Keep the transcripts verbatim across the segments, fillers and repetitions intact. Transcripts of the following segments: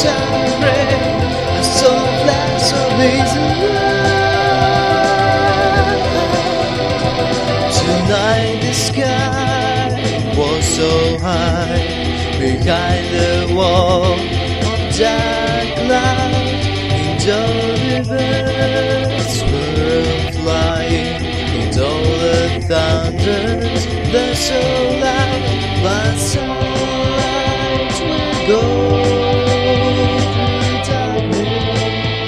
sangre, a softness of his love. Tonight the sky was so high, behind the wall of dark cloud, and all the birds were flying, and all the thunders they're so loud, but sunlight will go through darkness.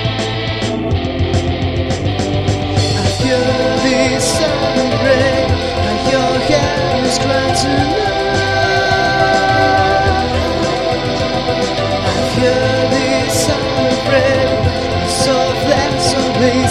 I hear the sound break, and your hair is crying tonight. I hear the sound break, the softness of his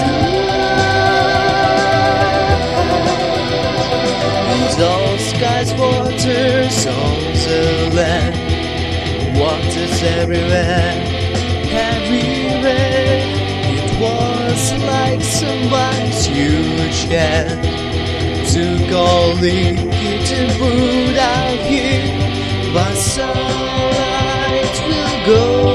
love. And all skies, water, songs of land, waters everywhere, everywhere. It was like somebody's huge hand took all the heat and put out here, but sunlight will go.